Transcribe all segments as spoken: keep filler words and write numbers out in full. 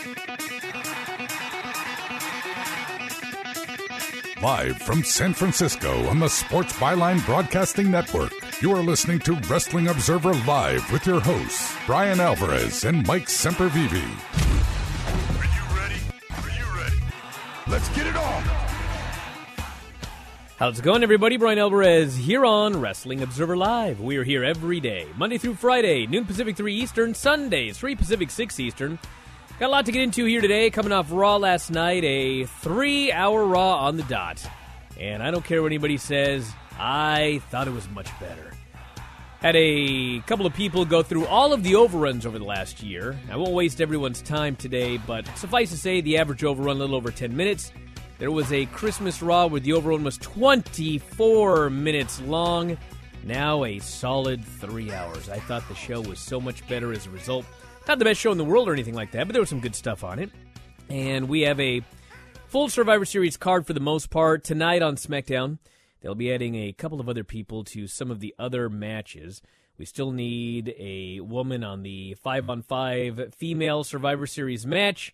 Live from San Francisco on the Sports Byline Broadcasting Network, you are listening to Wrestling Observer Live with your hosts, Brian Alvarez and Mike Sempervive. Are you ready? Are you ready? Let's get it on! How's it going, everybody? Brian Alvarez here on Wrestling Observer Live. We are here every day, Monday through Friday, noon Pacific, three Eastern, Sundays, three Pacific, six Eastern. Got a lot to get into here today, coming off Raw last night, a three-hour Raw on the dot. And I don't care what anybody says, I thought it was much better. Had a couple of people go through all of the overruns over the last year. I won't waste everyone's time today, but suffice to say, the average overrun a little over ten minutes. There was a Christmas Raw where the overrun was twenty-four minutes long. Now a solid three hours. I thought the show was so much better as a result. Not the best show in the world or anything like that, but there was some good stuff on it. And we have a full Survivor Series card for the most part. Tonight on SmackDown, they'll be adding a couple of other people to some of the other matches. We still need a woman on the five on five female Survivor Series match.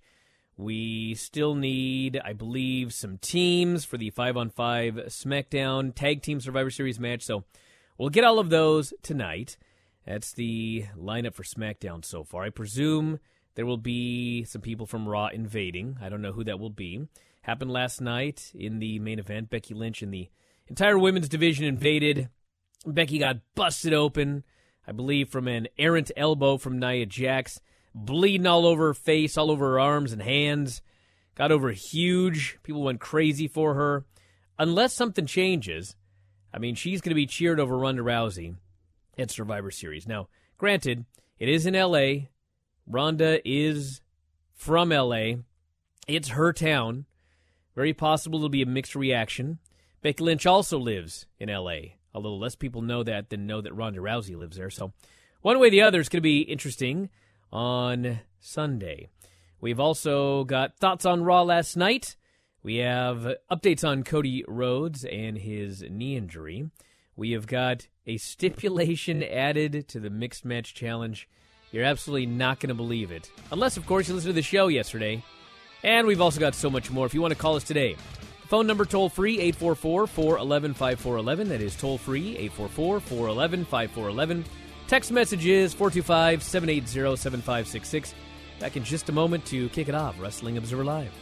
We still need, I believe, some teams for the five on five SmackDown Tag Team Survivor Series match. So we'll get all of those tonight. That's the lineup for SmackDown so far. I presume there will be some people from Raw invading. I don't know who that will be. Happened last night in the main event. Becky Lynch and the entire women's division invaded. Becky got busted open, I believe, from an errant elbow from Nia Jax. Bleeding all over her face, all over her arms and hands. Got over huge. People went crazy for her. Unless something changes, I mean, she's going to be cheered over Ronda Rousey at Survivor Series. Now, granted, it is in L A. Ronda is from L A. It's her town. Very possible there'll be a mixed reaction. Becky Lynch also lives in L A. Although less people know that than know that Ronda Rousey lives there. So one way or the other, it's going to be interesting on Sunday. We've also got thoughts on Raw last night. We have updates on Cody Rhodes and his knee injury. We have got a stipulation added to the Mixed Match Challenge. You're absolutely not going to believe it. Unless, of course, you listened to the show yesterday. And we've also got so much more. If you want to call us today, phone number toll-free, eight four four, four one one, five four one one. That is toll-free, eight four four, four one one, five four one one. Text messages, four two five, seven eight zero, seven five six six. Back in just a moment to kick it off, Wrestling Observer Live.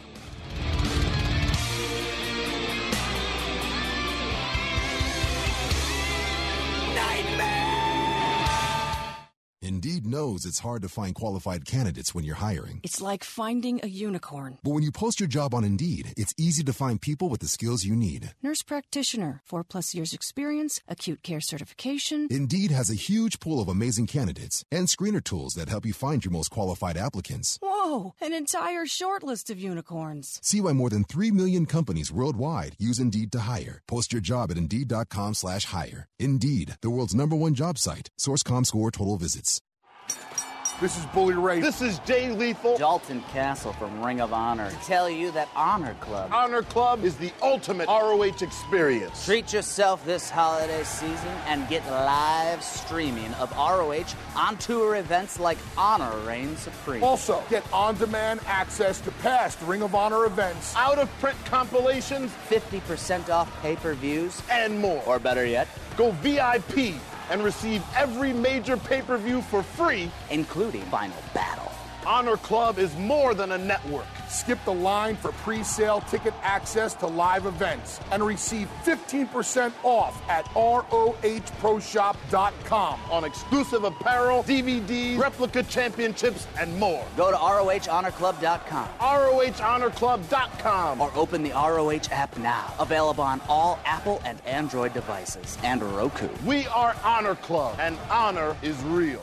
Indeed knows it's hard to find qualified candidates when you're hiring. It's like finding a unicorn. But when you post your job on Indeed, it's easy to find people with the skills you need. Nurse practitioner, four plus years experience, acute care certification. Indeed has a huge pool of amazing candidates and screener tools that help you find your most qualified applicants. Whoa, an entire short list of unicorns. See why more than three million companies worldwide use Indeed to hire. Post your job at Indeed.com slash hire. Indeed, the world's number one job site. Source dot com score total visits. This is Bully Ray. This is Jay Lethal. Dalton Castle from Ring of Honor. Tell you that Honor Club. Honor Club is the ultimate R O H experience. Treat yourself this holiday season and get live streaming of R O H on tour events like Honor Reigns Supreme. Also, get on-demand access to past Ring of Honor events, out-of-print compilations, fifty percent off pay-per-views, and more. Or better yet, go V I P and receive every major pay-per-view for free, including Final Battle. Honor Club is more than a network. Skip the line for pre-sale ticket access to live events and receive fifteen percent off at R O H pro shop dot com on exclusive apparel, D V Ds, replica championships, and more. Go to R O H honor club dot com. R O H honor club dot com. Or open the R O H app now. Available on all Apple and Android devices and Roku. We are Honor Club, and honor is real.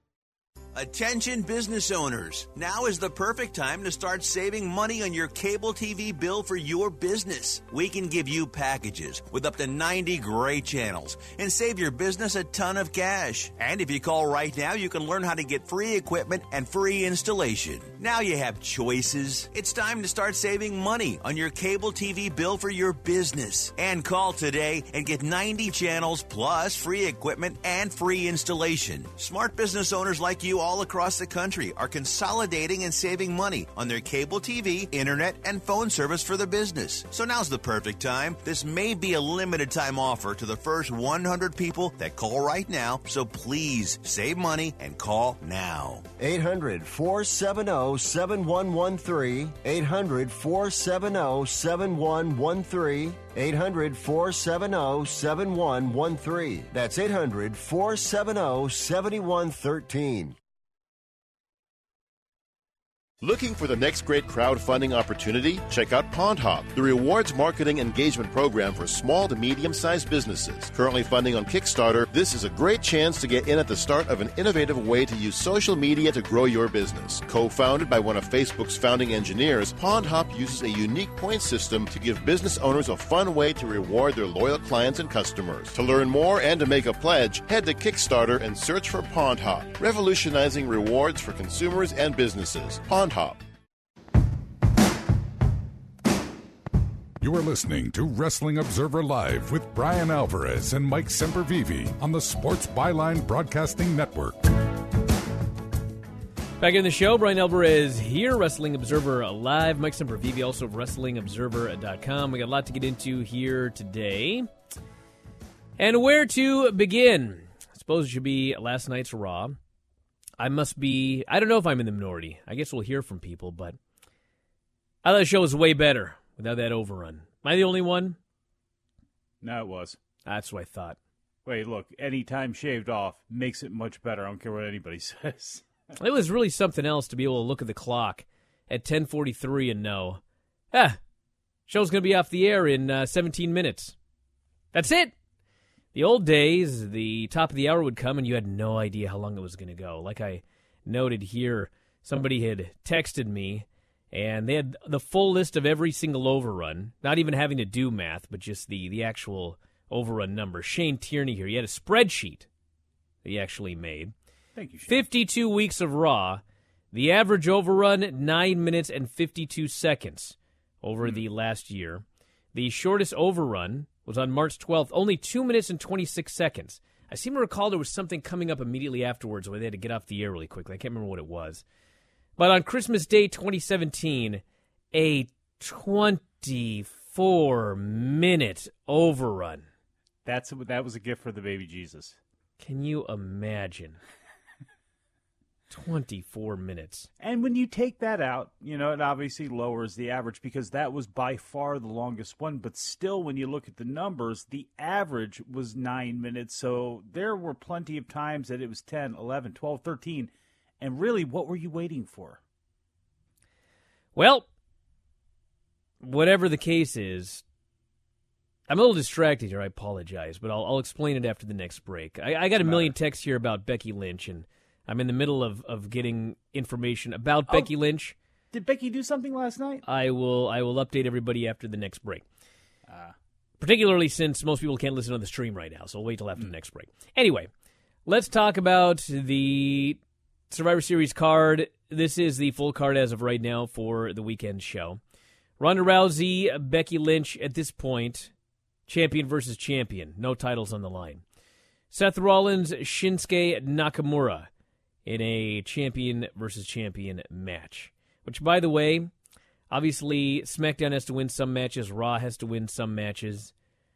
Attention business owners. Now is the perfect time to start saving money on your cable T V bill for your business. We can give you packages with up to ninety great channels and save your business a ton of cash. And if you call right now, you can learn how to get free equipment and free installation. Now you have choices. It's time to start saving money on your cable T V bill for your business. And call today and get ninety channels plus free equipment and free installation. Smart business owners like you all across the country are consolidating and saving money on their cable T V, internet, and phone service for their business. So now's the perfect time. This may be a limited time offer to the first one hundred people that call right now, so please save money and call now. eight hundred, four seven zero, seven one one three. eight hundred, four seven zero, seven one one three. eight hundred, four seven zero, seven one one three. That's eight hundred, four seven zero, seven one one three. Looking for the next great crowdfunding opportunity? Check out PondHop, the rewards marketing engagement program for small to medium-sized businesses. Currently funding on Kickstarter, this is a great chance to get in at the start of an innovative way to use social media to grow your business. Co-founded by one of Facebook's founding engineers, PondHop uses a unique point system to give business owners a fun way to reward their loyal clients and customers. To learn more and to make a pledge, head to Kickstarter and search for PondHop, revolutionizing rewards for consumers and businesses. PondHop. You are listening to Wrestling Observer Live with Brian Alvarez and Mike Sempervive on the Sports Byline Broadcasting Network. Back in the show, Brian Alvarez here, Wrestling Observer Live. Mike Sempervive, also of Wrestling Observer dot com. We got a lot to get into here today. And where to begin? I suppose it should be last night's Raw. I must be, I don't know if I'm in the minority. I guess we'll hear from people, but I thought the show was way better without that overrun. Am I the only one? No, it was. That's what I thought. Wait, look, any time shaved off makes it much better. I don't care what anybody says. It was really something else to be able to look at the clock at ten forty-three and know, ah, show's going to be off the air in uh, seventeen minutes. That's it. The old days, the top of the hour would come and you had no idea how long it was going to go. Like I noted here, somebody had texted me and they had the full list of every single overrun, not even having to do math, but just the, the actual overrun number. Shane Tierney here, he had a spreadsheet that he actually made. Thank you, Shane. fifty-two weeks of Raw, the average overrun, nine minutes and fifty-two seconds over mm. the last year. The shortest overrun was on March twelfth, only two minutes and twenty-six seconds. I seem to recall there was something coming up immediately afterwards where they had to get off the air really quickly. I can't remember what it was. But on Christmas Day twenty seventeen, a twenty-four minute overrun. That's That was a gift for the baby Jesus. Can you imagine? twenty-four minutes. And when you take that out, you know, it obviously lowers the average because that was by far the longest one. But still, when you look at the numbers, the average was nine minutes. So there were plenty of times that it was ten, eleven, twelve, thirteen. And really, what were you waiting for? Well, whatever the case is, I'm a little distracted here. I apologize, but I'll, I'll explain it after the next break. I, I got a million texts here about Becky Lynch, and I'm in the middle of, of getting information about oh, Becky Lynch. Did Becky do something last night? I will I will update everybody after the next break. Uh, Particularly since most people can't listen on the stream right now, so we'll wait till after mm. the next break. Anyway, let's talk about the Survivor Series card. This is the full card as of right now for the weekend show. Ronda Rousey, Becky Lynch at this point, champion versus champion. No titles on the line. Seth Rollins, Shinsuke Nakamura in a champion versus champion match. Which, by the way, obviously SmackDown has to win some matches. Raw has to win some matches.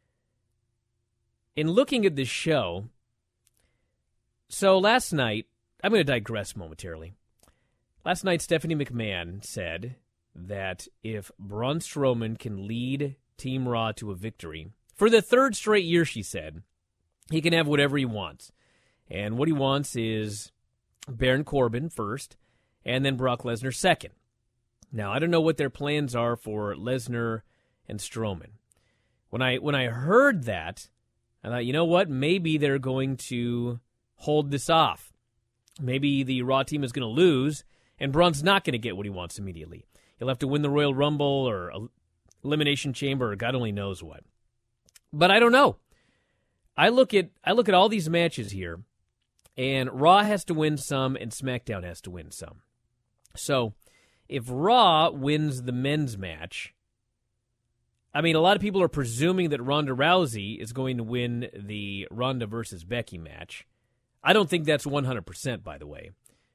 In looking at this show, so last night, I'm going to digress momentarily. Last night, Stephanie McMahon said that if Braun Strowman can lead Team Raw to a victory, for the third straight year, she said, he can have whatever he wants. And what he wants is Baron Corbin first, and then Brock Lesnar second. Now, I don't know what their plans are for Lesnar and Strowman. When I when I heard that, I thought, you know what? Maybe they're going to hold this off. Maybe the Raw team is going to lose, and Braun's not going to get what he wants immediately. He'll have to win the Royal Rumble or Elimination Chamber or God only knows what. But I don't know. I look at I look at all these matches here, and Raw has to win some, and SmackDown has to win some. So, if Raw wins the men's match, I mean, a lot of people are presuming that Ronda Rousey is going to win the Ronda versus Becky match. I don't think that's one hundred percent, by the way.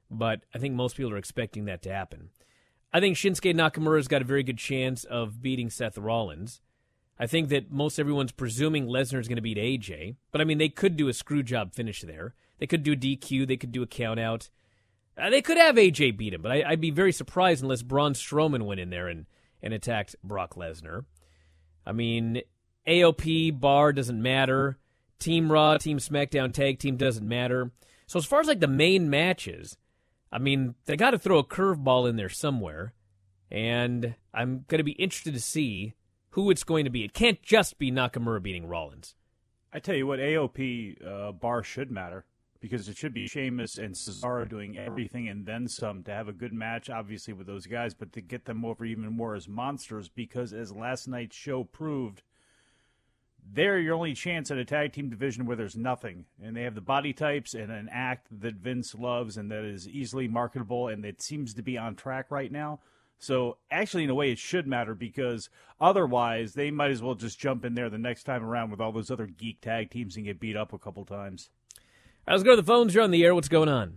but I think most people are expecting that to happen. I think Shinsuke Nakamura's got a very good chance of beating Seth Rollins. I think that most everyone's presuming Lesnar's going to beat A J, but I mean, they could do a screw job finish there. They could do a D Q, they could do a count out. Uh, they could have A J beat him, but I, I'd be very surprised unless Braun Strowman went in there and, and attacked Brock Lesnar. I mean, A O P, Bar doesn't matter. Team Raw, Team SmackDown Tag Team doesn't matter. So as far as like the main matches, I mean, they got to throw a curveball in there somewhere, and I'm going to be interested to see who it's going to be. It can't just be Nakamura beating Rollins. I tell you what, A O P uh, Bar should matter, because it should be Sheamus and Cesaro doing everything and then some to have a good match, obviously, with those guys, but to get them over even more as monsters, because as last night's show proved, they're your only chance at a tag team division where there's nothing. And they have the body types and an act that Vince loves and that is easily marketable and that seems to be on track right now. So actually, in a way, it should matter, because otherwise they might as well just jump in there the next time around with all those other geek tag teams and get beat up a couple times. All right, let's go to the phones. You're on the air. What's going on?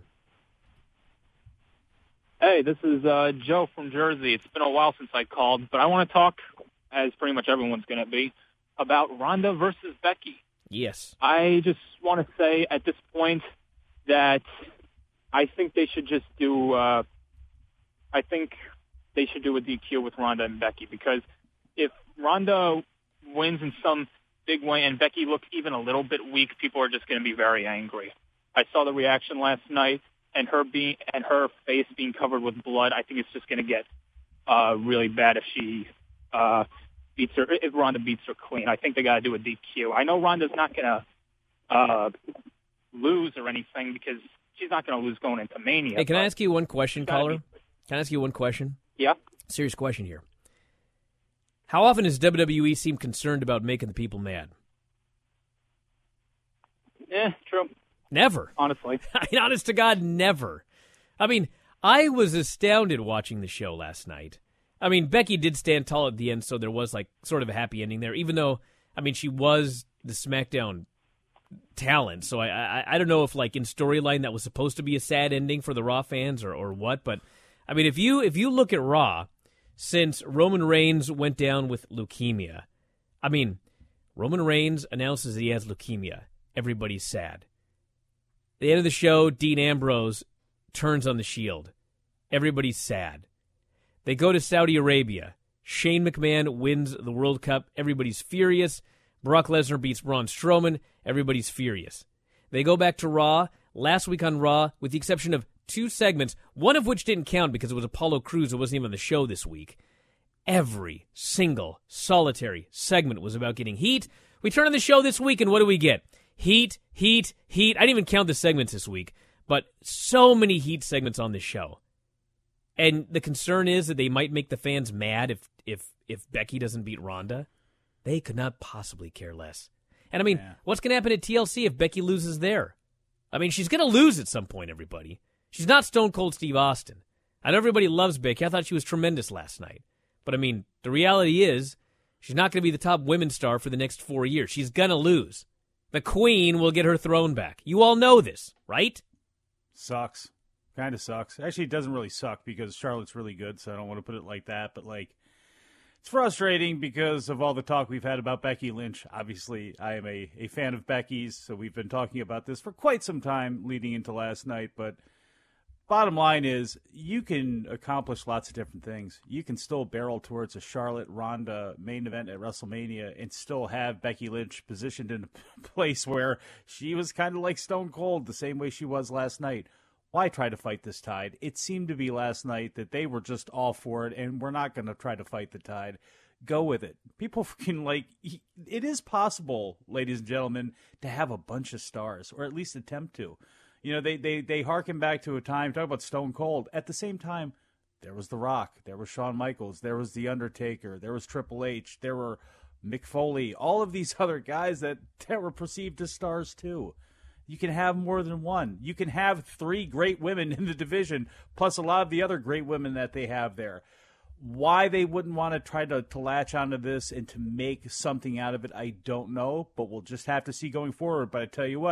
Hey, this is uh, Joe from Jersey. It's been a while since I called, but I want to talk, as pretty much everyone's going to be, about Ronda versus Becky. Yes. I just want to say at this point that I think they should just do, uh, I think they should do a D Q with Ronda and Becky, because if Ronda wins in some big way and Becky looks even a little bit weak, people are just going to be very angry. I saw the reaction last night, and her being and her face being covered with blood. I think it's just going to get uh, really bad if she uh, beats her. If Ronda beats her clean, I think they got to do a D Q. I know Ronda's not going to uh, lose or anything, because she's not going to lose going into Mania. Hey, can I ask you one question, caller? Be... Can I ask you one question? Yeah. Serious question here. How often does W W E seem concerned about making the people mad? Yeah, true. Never. Honestly. I mean, honest to God, never. I mean, I was astounded watching the show last night. I mean, Becky did stand tall at the end, so there was like sort of a happy ending there, even though, I mean, she was the SmackDown talent. So I I, I don't know if like in storyline that was supposed to be a sad ending for the Raw fans or, or what, but I mean, if you if you look at Raw, since Roman Reigns went down with leukemia, I mean, Roman Reigns announces that he has leukemia. Everybody's sad. At the end of the show, Dean Ambrose turns on the Shield. Everybody's sad. They go to Saudi Arabia. Shane McMahon wins the World Cup. Everybody's furious. Brock Lesnar beats Braun Strowman. Everybody's furious. They go back to Raw. Last week on Raw, with the exception of two segments, one of which didn't count because it was Apollo Crews who wasn't even on the show this week. Every single solitary segment was about getting heat. We turn on the show this week, and what do we get? Heat, heat, heat. I didn't even count the segments this week, but so many heat segments on this show. And the concern is that they might make the fans mad if if if Becky doesn't beat Ronda. They could not possibly care less. And I mean, yeah. What's going to happen at T L C if Becky loses there? I mean, she's going to lose at some point, everybody. She's not Stone Cold Steve Austin. I know everybody loves Becky. I thought she was tremendous last night. But I mean, the reality is, she's not going to be the top women's star for the next four years. She's going to lose. The Queen will get her throne back. You all know this, right? Sucks. Kind of sucks. Actually, it doesn't really suck because Charlotte's really good, so I don't want to put it like that. But, like, it's frustrating because of all the talk we've had about Becky Lynch. Obviously, I am a, a fan of Becky's, so we've been talking about this for quite some time leading into last night. But bottom line is, you can accomplish lots of different things. You can still barrel towards a Charlotte-Ronda main event at WrestleMania and still have Becky Lynch positioned in a place where she was kind of like Stone Cold, the same way she was last night. Why try to fight this tide? It seemed to be last night that they were just all for it, and we're not going to try to fight the tide. Go with it. People can, like, it is possible, ladies and gentlemen, to have a bunch of stars, or at least attempt to. You know, they, they, they harken back to a time, talk about Stone Cold. At the same time, there was The Rock, there was Shawn Michaels, there was The Undertaker, there was Triple H, there were Mick Foley, all of these other guys that, that were perceived as stars too. You can have more than one. You can have three great women in the division, plus a lot of the other great women that they have there. Why they wouldn't want to try to, to latch onto this and to make something out of it, I don't know, but we'll just have to see going forward. But I tell you what,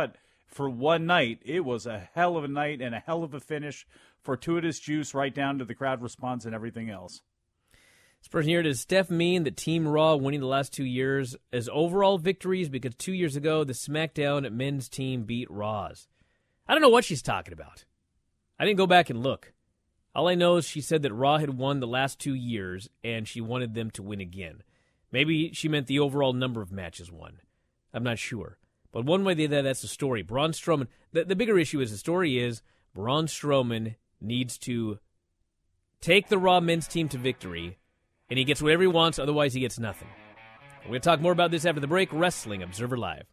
for one night, it was a hell of a night and a hell of a finish. Fortuitous juice right down to the crowd response and everything else. This person here, does Steph mean that Team Raw winning the last two years as overall victories because two years ago the SmackDown men's team beat Raw's? I don't know what she's talking about. I didn't go back and look. All I know is she said that Raw had won the last two years and she wanted them to win again. Maybe she meant the overall number of matches won. I'm not sure. But one way or the other, that's the story. Braun Strowman, the, the bigger issue is the story is Braun Strowman needs to take the Raw men's team to victory, and he gets whatever he wants, otherwise he gets nothing. We're going to talk more about this after the break. Wrestling Observer Live.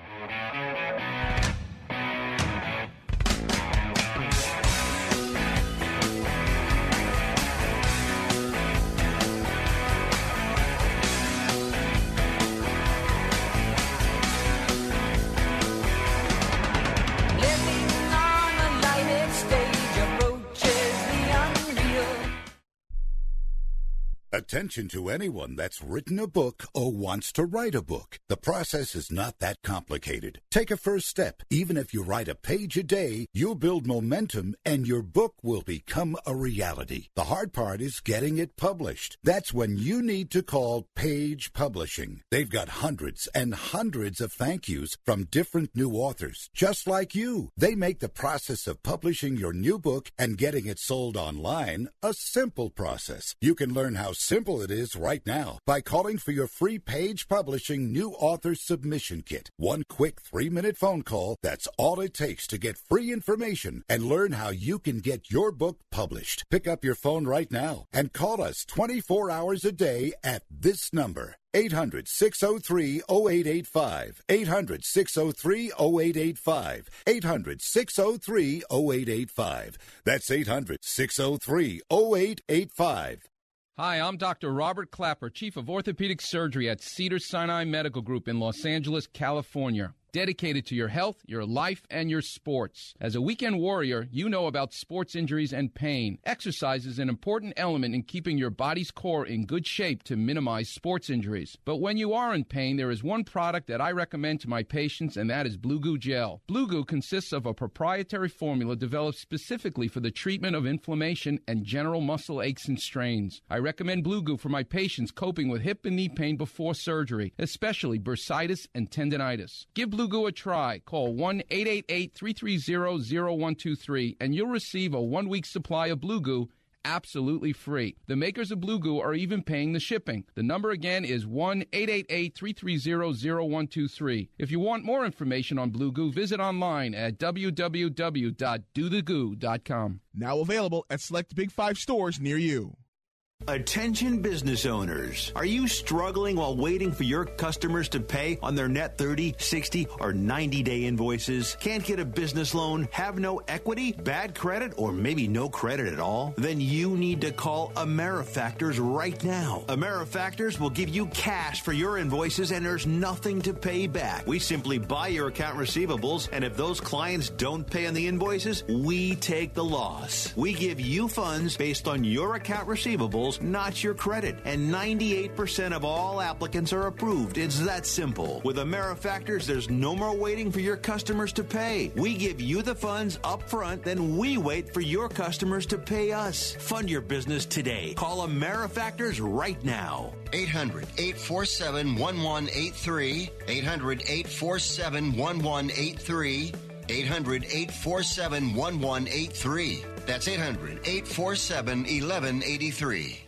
Attention to anyone that's written a book or wants to write a book. The process is not that complicated. Take a first step. Even if you write a page a day, you'll build momentum and your book will become a reality. The hard part is getting it published. That's when you need to call Page Publishing. They've got hundreds and hundreds of thank yous from different new authors, just like you. They make the process of publishing your new book and getting it sold online a simple process. You can learn how simple it is right now by calling for your free Page Publishing New Author Submission Kit. One quick three-minute phone call, that's all it takes to get free information and learn how you can get your book published. Pick up your phone right now and call us twenty-four hours a day at this number. eight hundred, six oh three, oh eight eight five. eight hundred, six oh three, oh eight eight five. eight hundred, six oh three, oh eight eight five. That's eight hundred, six oh three, oh eight eight five. Hi, I'm Doctor Robert Clapper, Chief of Orthopedic Surgery at Cedars-Sinai Medical Group in Los Angeles, California. Dedicated to your health, your life, and your sports. As a weekend warrior, you know about sports injuries and pain. Exercise is an important element in keeping your body's core in good shape to minimize sports injuries. But when you are in pain, there is one product that I recommend to my patients, and that is Blue Goo Gel. Blue Goo consists of a proprietary formula developed specifically for the treatment of inflammation and general muscle aches and strains. I recommend Blue Goo for my patients coping with hip and knee pain before surgery, especially bursitis and tendinitis. Give Blue Goo a try. Call one eight eight eight, three three zero, zero one two three and you'll receive a one-week supply of Blue Goo absolutely free. The makers of Blue Goo are even paying the shipping. The number again is one eight eight eight, three three zero, zero one two three. If you want more information on Blue Goo, visit online at w w w dot do the goo dot com. Now available at select Big Five stores near you. Attention business owners. Are you struggling while waiting for your customers to pay on their net thirty, sixty, or ninety-day invoices? Can't get a business loan? Have no equity? Bad credit? Or maybe no credit at all? Then you need to call AmeriFactors right now. AmeriFactors will give you cash for your invoices and there's nothing to pay back. We simply buy your account receivables, and if those clients don't pay on the invoices, we take the loss. We give you funds based on your account receivables, not your credit. And ninety-eight percent of all applicants are approved. It's that simple. With AmeriFactors, there's no more waiting for your customers to pay. We give you the funds up front, then we wait for your customers to pay us. Fund your business today. Call AmeriFactors right now. eight hundred, eight four seven, one one eight three. eight hundred, eight four seven, one one eight three. eight hundred, eight four seven, one one eight three. That's eight hundred, eight four seven, one one eight three.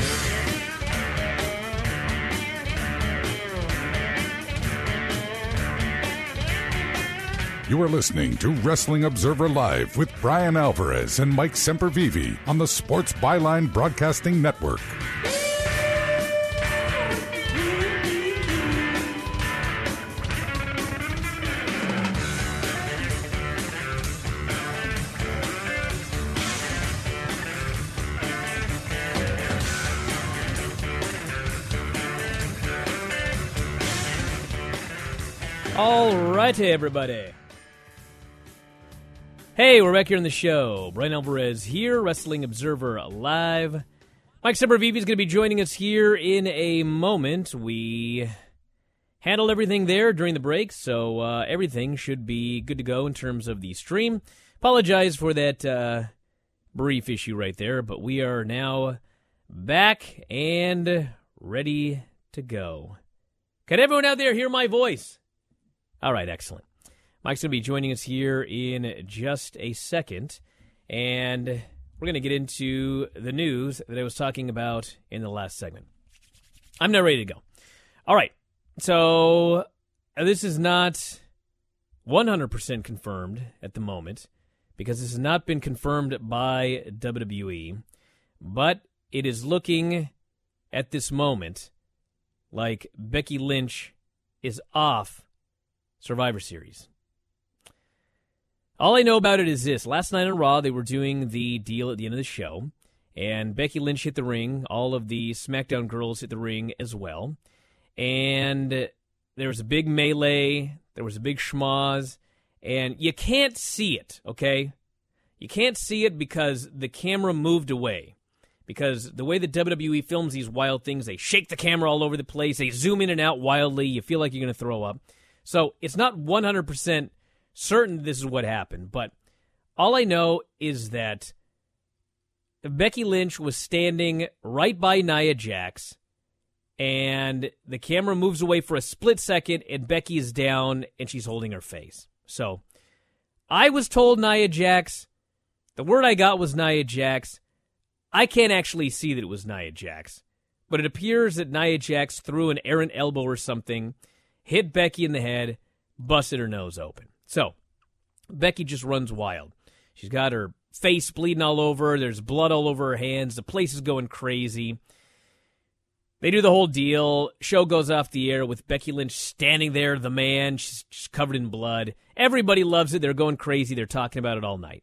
You are listening to Wrestling Observer Live with Brian Alvarez and Mike Sempervive on the Sports Byline Broadcasting Network. All righty, everybody. Hey, we're back here on the show. Brian Alvarez here, Wrestling Observer Live. Mike Sempervive is going to be joining us here in a moment. We handled everything there during the break, so uh, everything should be good to go in terms of the stream. Apologize for that uh, brief issue right there, but we are now back and ready to go. Can everyone out there hear my voice? All right, excellent. Mike's going to be joining us here in just a second, and we're going to get into the news that I was talking about in the last segment. I'm now ready to go. All right, so this is not one hundred percent confirmed at the moment because this has not been confirmed by W W E, but it is looking at this moment like Becky Lynch is off Survivor Series. All I know about it is this. Last night on Raw, they were doing the deal at the end of the show, and Becky Lynch hit the ring. All of the SmackDown girls hit the ring as well. And there was a big melee. There was a big schmoz. And you can't see it, okay? You can't see it because the camera moved away. Because the way the W W E films these wild things, they shake the camera all over the place. They zoom in and out wildly. You feel like you're going to throw up. So it's not one hundred percent certain this is what happened. But all I know is that Becky Lynch was standing right by Nia Jax. And the camera moves away for a split second. And Becky is down and she's holding her face. So I was told Nia Jax. The word I got was Nia Jax. I can't actually see that it was Nia Jax, but it appears that Nia Jax threw an errant elbow or something, hit Becky in the head, busted her nose open. So, Becky just runs wild. She's got her face bleeding all over. There's blood all over her hands. The place is going crazy. They do the whole deal. Show goes off the air with Becky Lynch standing there, the man. She's just covered in blood. Everybody loves it. They're going crazy. They're talking about it all night.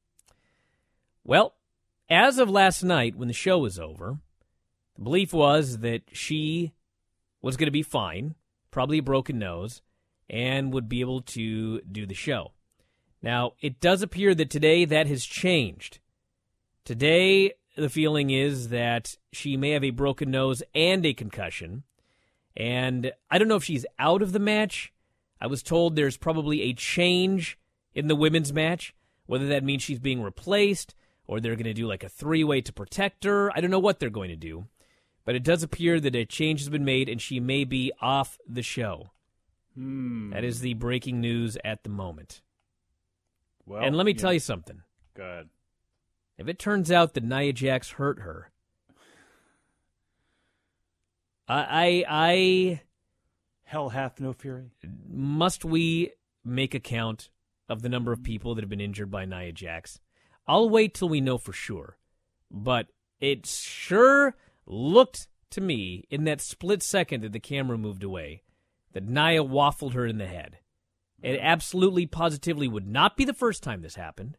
Well, as of last night, when the show was over, the belief was that she was going to be fine, probably a broken nose, and would be able to do the show. Now, it does appear that today that has changed. Today, the feeling is that she may have a broken nose and a concussion, and I don't know if she's out of the match. I was told there's probably a change in the women's match, whether that means she's being replaced, or they're going to do like a three-way to protect her. I don't know what they're going to do. But it does appear that a change has been made and she may be off the show. Hmm. That is the breaking news at the moment. Well, and let me yeah. tell you something. Go ahead. If it turns out that Nia Jax hurt her, I, I, I... Hell hath no fury. Must we make a count of the number of people that have been injured by Nia Jax? I'll wait till we know for sure, but it sure looked to me in that split second that the camera moved away that Nia waffled her in the head. It absolutely, positively would not be the first time this happened,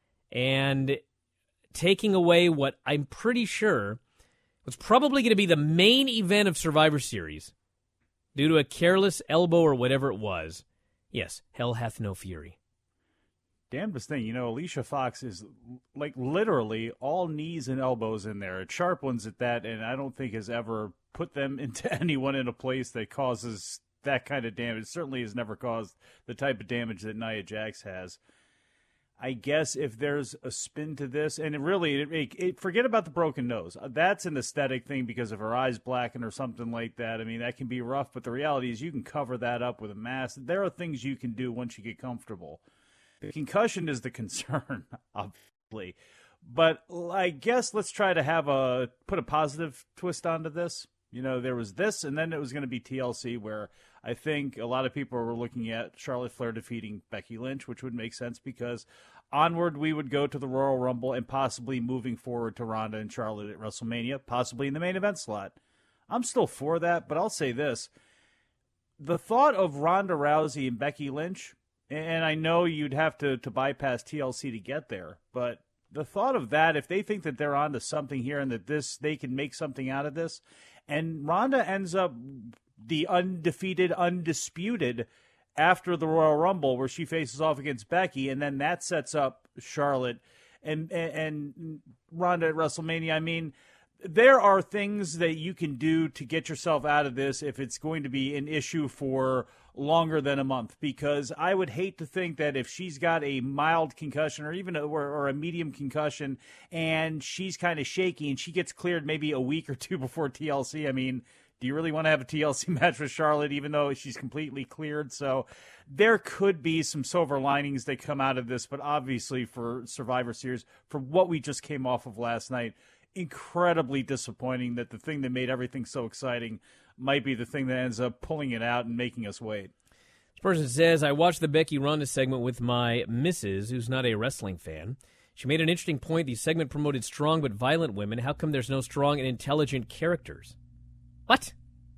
and taking away what I'm pretty sure was probably going to be the main event of Survivor Series due to a careless elbow or whatever it was. Yes, hell hath no fury. Damnedest thing, you know, Alicia Fox is like literally all knees and elbows in there. It's sharp ones at that, and I don't think has ever put them into anyone in a place that causes that kind of damage. It certainly has never caused the type of damage that Nia Jax has. I guess if there's a spin to this, and it really, it, it, it, forget about the broken nose. That's an aesthetic thing because of her eyes blackened or something like that. I mean, that can be rough, but the reality is you can cover that up with a mask. There are things you can do once you get comfortable. The concussion is the concern, obviously. But I guess let's try to have a put a positive twist onto this. You know, there was this, and then it was going to be T L C, where I think a lot of people were looking at Charlotte Flair defeating Becky Lynch, which would make sense because onward we would go to the Royal Rumble and possibly moving forward to Ronda and Charlotte at WrestleMania, possibly in the main event slot. I'm still for that, but I'll say this. The thought of Ronda Rousey and Becky Lynch, and I know you'd have to, to bypass T L C to get there, but the thought of that, if they think that they're onto something here and that this they can make something out of this, and Ronda ends up the undefeated, undisputed after the Royal Rumble where she faces off against Becky, and then that sets up Charlotte and and, and Ronda at WrestleMania. I mean, there are things that you can do to get yourself out of this if it's going to be an issue for longer than a month, because I would hate to think that if she's got a mild concussion or even a, or, or a medium concussion and she's kind of shaky and she gets cleared maybe a week or two before T L C, I mean, do you really want to have a T L C match with Charlotte even though she's completely cleared? So there could be some silver linings that come out of this, but obviously for Survivor Series, for what we just came off of last night, incredibly disappointing that the thing that made everything so exciting might be the thing that ends up pulling it out and making us wait. This person says, I watched the Becky Ronda segment with my missus, who's not a wrestling fan. She made an interesting point. The segment promoted strong but violent women. How come there's no strong and intelligent characters? What?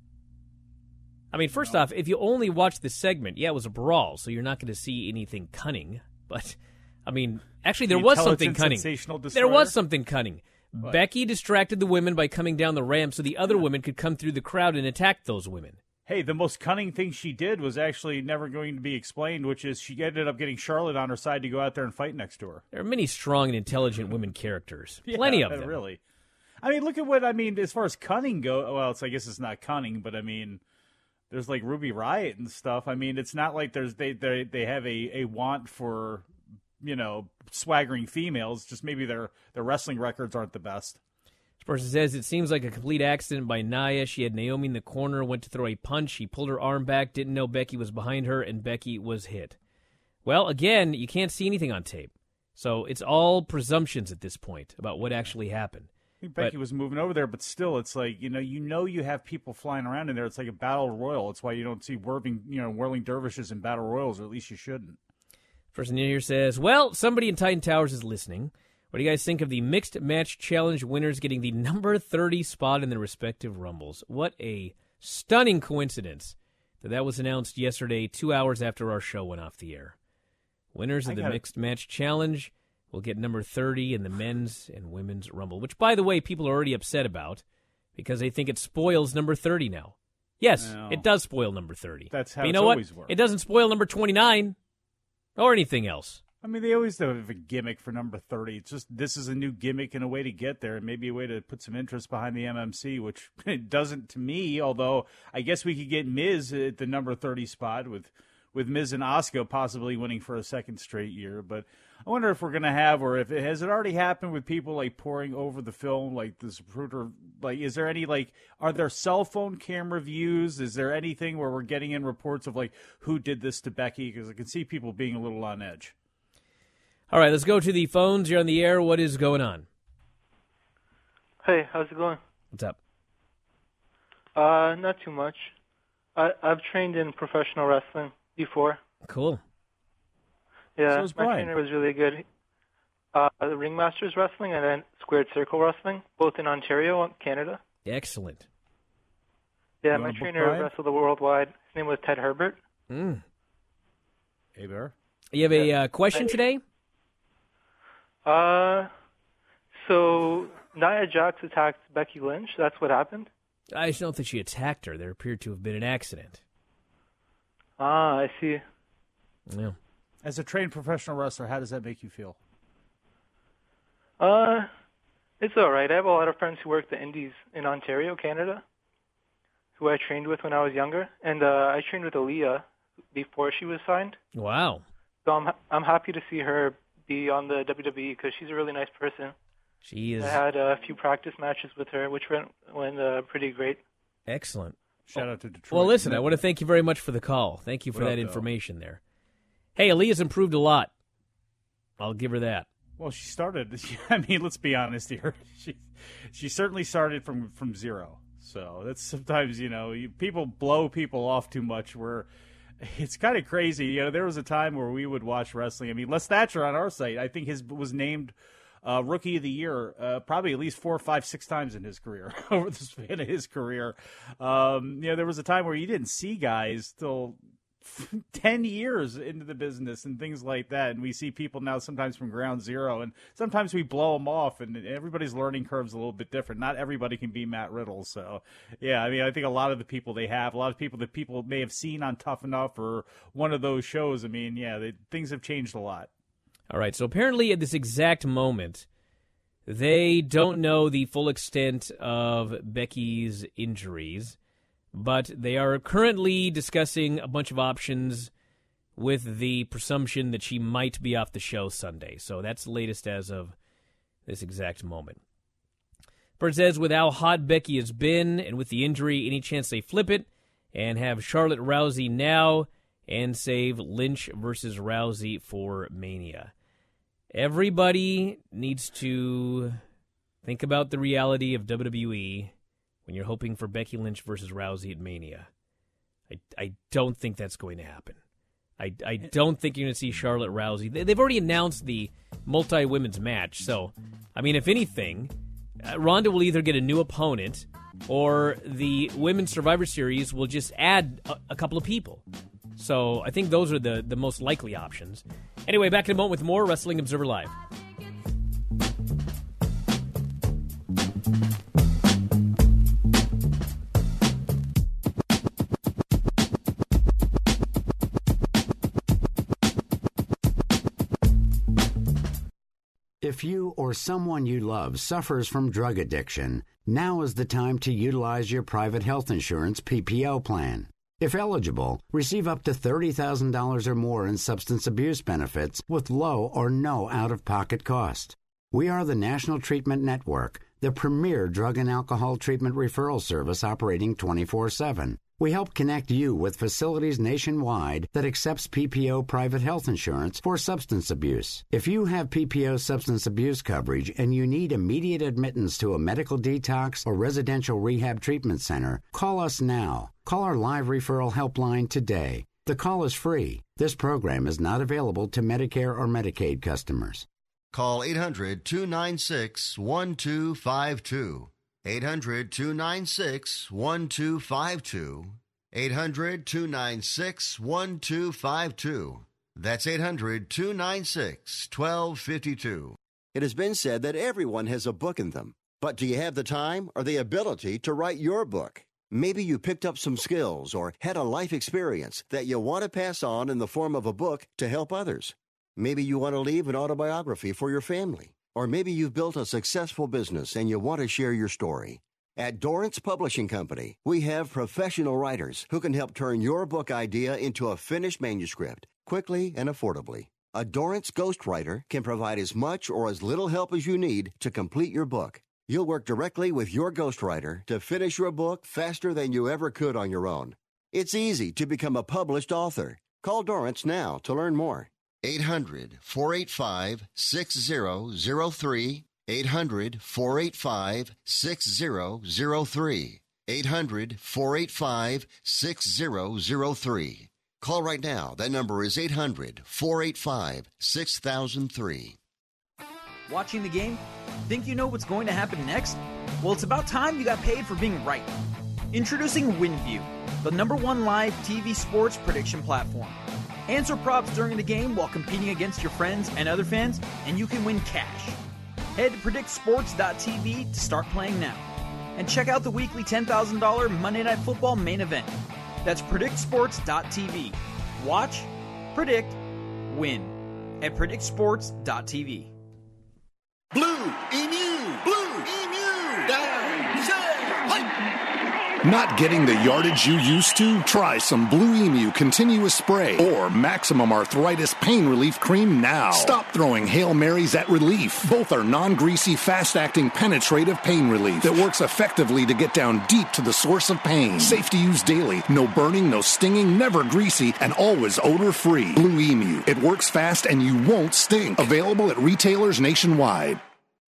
I mean, first no. off, if you only watch this segment, yeah, it was a brawl, so you're not going to see anything cunning. But, I mean, actually there the was something cunning. There was something cunning. What? Becky distracted the women by coming down the ramp so the other women could come through the crowd and attack those women. Hey, the most cunning thing she did was actually never going to be explained, which is she ended up getting Charlotte on her side to go out there and fight next to her. There are many strong and intelligent women characters. Plenty yeah, of them. Really. I mean, look at what, I mean, as far as cunning go, well, it's, I guess it's not cunning, but I mean, there's like Ruby Riott and stuff. I mean, it's not like there's they they, they have a, a want for, you know, swaggering females, just maybe their, their wrestling records aren't the best. This person says, it seems like a complete accident by Nia. She had Naomi in the corner, went to throw a punch. She pulled her arm back, didn't know Becky was behind her, and Becky was hit. Well, again, you can't see anything on tape. So it's all presumptions at this point about what actually happened. I think Becky but, was moving over there, but still, it's like, you know, you know you have people flying around in there. It's like a battle royal. It's why you don't see whirling, you know, whirling dervishes in battle royals, or at least you shouldn't. Person in here says, well, somebody in Titan Towers is listening. What do you guys think of the Mixed Match Challenge winners getting the number thirty spot in their respective Rumbles? What a stunning coincidence that that was announced yesterday, two hours after our show went off the air. Winners of I the Mixed it. Match Challenge will get number thirty in the men's and women's Rumble, which, by the way, people are already upset about because they think it spoils number thirty now. Yes, no. It does spoil number thirty. That's how but you it's know always what? worked. It doesn't spoil number twenty-nine or anything else. I mean, they always have a gimmick for number thirty. It's just this is a new gimmick and a way to get there, and maybe a way to put some interest behind the M M C, which it doesn't to me, although I guess we could get Miz at the number thirty spot with, with Miz and Asuka possibly winning for a second straight year. But I wonder if we're going to have, or if it has it already happened with people like pouring over the film, like the Zapruder, like is there any, like, are there cell phone camera views? Is there anything where we're getting in reports of like who did this to Becky? Because I can see people being a little on edge. All right, let's go to the phones. You're on the air. What is going on? Hey, how's it going? What's up? Uh, not too much. I, I've trained in professional wrestling before. Cool. Yeah, So is my Brian. trainer was really good. Uh, the Ringmasters Wrestling and then Squared Circle Wrestling, both in Ontario, Canada. Excellent. Yeah, You my wanna book trainer Brian? wrestled worldwide. His name was Ted Herbert. Mm. Hey, Bear. You have a uh, question today? Uh, so Nia Jax attacked Becky Lynch. That's what happened. I just don't think she attacked her. There appeared to have been an accident. Ah, I see. Yeah. As a trained professional wrestler, how does that make you feel? Uh, it's all right. I have a lot of friends who work the indies in Ontario, Canada, who I trained with when I was younger, and uh, I trained with Aaliyah before she was signed. Wow. So I'm I'm happy to see her be on the W W E because she's a really nice person. She is I had a few practice matches with her, which went went uh, pretty great. excellent. Shout out to Detroit. Well, listen, I want to thank you very much for the call. Thank you for What that up, though? information there. Hey, Aaliyah's improved a lot. I'll give her that. Well, she started. I mean, let's be honest here. She she certainly started from from zero. So that's sometimes, you know, you, people blow people off too much. Where it's kind of crazy. You know, there was a time where we would watch wrestling. I mean, Les Thatcher on our site, I think his was named uh, Rookie of the Year uh, probably at least four, five, six times in his career over the span of his career. Um, you know, there was a time where you didn't see guys till ten years into the business and things like that, and we see people now sometimes from ground zero, and sometimes we blow them off, and everybody's learning curve's a little bit different. Not everybody can be Matt Riddle, so yeah, I mean, I think a lot of the people they have, a lot of people that people may have seen on Tough Enough or one of those shows, I mean, yeah, they, things have changed a lot. All right, so apparently at this exact moment, They don't know the full extent of Becky's injuries, but they are currently discussing a bunch of options with the presumption that she might be off the show Sunday. So that's the latest as of this exact moment. Bert says, with how hot Becky has been and with the injury, any chance they flip it and have Charlotte Rousey now and save Lynch versus Rousey for Mania. Everybody needs to think about the reality of W W E when you're hoping for Becky Lynch versus Rousey at Mania. I, I don't think that's going to happen. I, I don't think you're going to see Charlotte Rousey. They, they've already announced the multi-women's match. So, I mean, if anything, uh, Ronda will either get a new opponent or the Women's Survivor Series will just add a, a couple of people. So I think those are the, the most likely options. Anyway, back in a moment with more Wrestling Observer Live. If you or someone you love suffers from drug addiction, now is the time to utilize your private health insurance P P O plan. If eligible, receive up to thirty thousand dollars or more in substance abuse benefits with low or no out-of-pocket cost. We are the National Treatment Network, the premier drug and alcohol treatment referral service operating twenty-four seven. We help connect you with facilities nationwide that accepts P P O private health insurance for substance abuse. If you have P P O substance abuse coverage and you need immediate admittance to a medical detox or residential rehab treatment center, call us now. Call our live referral helpline today. The call is free. This program is not available to Medicare or Medicaid customers. Call eight hundred, two nine six, one two five two. eight hundred, two nine six, one two five two. eight hundred, two nine six, one two five two. That's eight hundred, two nine six, one two five two. It has been said that everyone has a book in them. But do you have the time or the ability to write your book? Maybe you picked up some skills or had a life experience that you want to pass on in the form of a book to help others. Maybe you want to leave an autobiography for your family. Or maybe you've built a successful business and you want to share your story. At Dorrance Publishing Company, we have professional writers who can help turn your book idea into a finished manuscript quickly and affordably. A Dorrance ghostwriter can provide as much or as little help as you need to complete your book. You'll work directly with your ghostwriter to finish your book faster than you ever could on your own. It's easy to become a published author. Call Dorrance now to learn more. eight hundred, four eight five, six zero zero three. eight hundred, four eight five, six zero zero three. eight hundred, four eight five, six zero zero three. Call right now. That number is eight hundred, four eight five, six thousand three. Watching the game? Think you know what's going to happen next? Well, it's about time you got paid for being right. Introducing WinView, the number one live T V sports prediction platform. Answer props during the game while competing against your friends and other fans, and you can win cash. Head to predict sports dot t v to start playing now. And check out the weekly ten thousand dollars Monday Night Football main event. That's predict sports dot t v. Watch, predict, win at predict sports dot t v. Blue Emu! Blue Emu! Down, set, hike! Not getting the yardage you used to? Try some Blue Emu Continuous Spray or Maximum Arthritis Pain Relief Cream now. Stop throwing Hail Marys at relief. Both are non-greasy, fast-acting, penetrative pain relief that works effectively to get down deep to the source of pain. Safe to use daily. No burning, no stinging, never greasy, and always odor-free. Blue Emu. It works fast and you won't stink. Available at retailers nationwide.